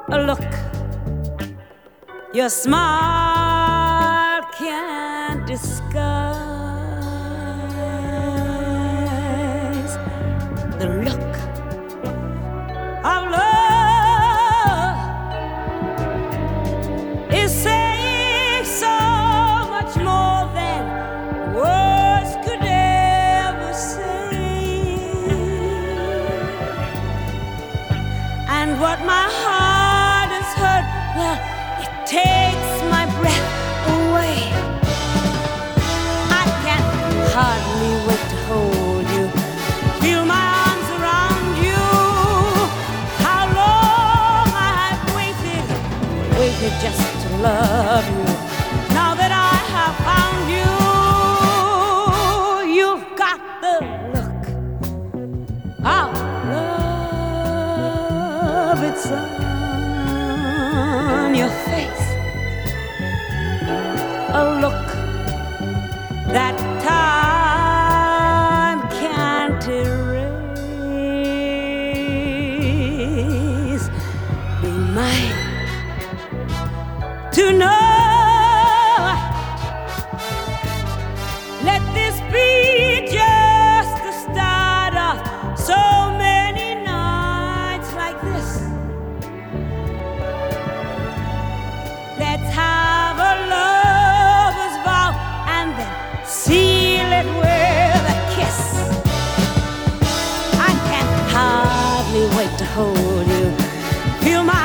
Look, your smile can't disguise the look of love. It says so much more than words could ever say. And what my heart has heard, well, it takes my breath away. I can hardly wait to hold you, feel my arms around you. How long I have waited just to love you. Now that I have found you, you've got the look of love. It's on your face, a look that time can't erase. Be mine tonight. Let this be just the start of so many nights like this. Let's have a lover's vow and then seal it with a kiss. I can hardly wait to hold you, feel my